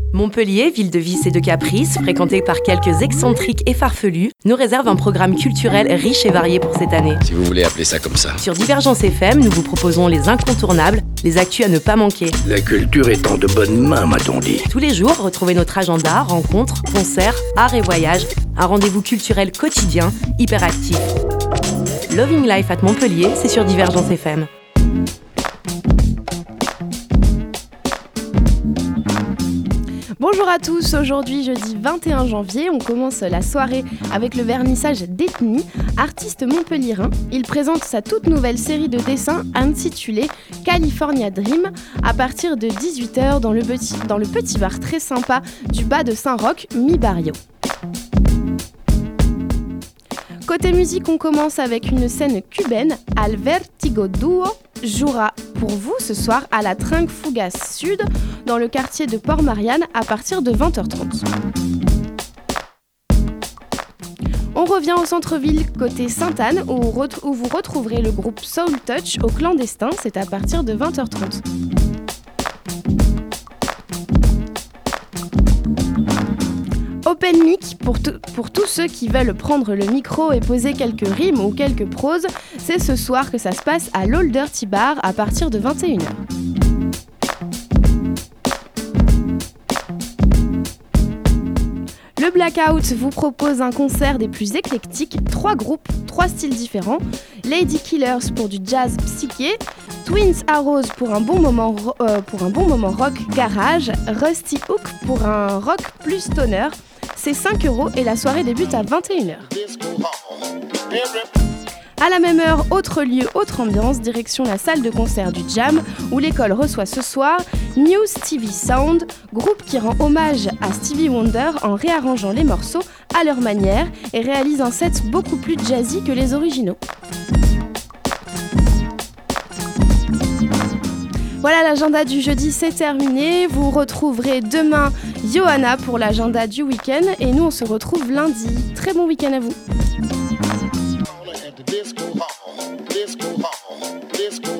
Montpellier, ville de vices et de caprices, fréquentée par quelques excentriques et farfelus, nous réserve un programme culturel riche et varié pour cette année. Si vous voulez appeler ça comme ça. Sur Divergence FM, nous vous proposons les incontournables, les actus à ne pas manquer. La culture est en de bonnes mains, m'a-t-on dit. Tous les jours, retrouvez notre agenda, rencontres, concerts, arts et voyages, un rendez-vous culturel quotidien, hyper actif. Loving Life at Montpellier, c'est sur Divergence FM. Bonjour à tous, aujourd'hui jeudi 21 janvier, on commence la soirée avec le vernissage d'Ethnie, artiste montpelliérain. Il présente sa toute nouvelle série de dessins intitulée California Dream à partir de 18h dans le petit bar très sympa du bas de Saint-Roch, mi-Barrio. Côté musique, on commence avec une scène cubaine. Al Vertigo Duo jouera pour vous ce soir à la Trinque Fougasse Sud dans le quartier de Port-Marianne à partir de 20h30. On revient au centre-ville côté Sainte-Anne où vous retrouverez le groupe Soul Touch au clandestin, c'est à partir de 20h30. Open mic pour tous ceux qui veulent prendre le micro et poser quelques rimes ou quelques proses, c'est ce soir que ça se passe à l'Old Dirty Bar à partir de 21h. Le Blackout vous propose un concert des plus éclectiques, 3 groupes, 3 styles différents, Lady Killers pour du jazz psyché, Twins Arrows pour un bon moment rock garage, Rusty Hook pour un rock plus stoner. C'est 5€ et la soirée débute à 21h. À la même heure, autre lieu, autre ambiance, direction la salle de concert du Jam, où l'école reçoit ce soir New Stevie Sound, groupe qui rend hommage à Stevie Wonder en réarrangeant les morceaux à leur manière et réalise un set beaucoup plus jazzy que les originaux. Voilà, l'agenda du jeudi, c'est terminé. Vous retrouverez demain Johanna pour l'agenda du week-end et nous on se retrouve lundi. Très bon week-end à vous.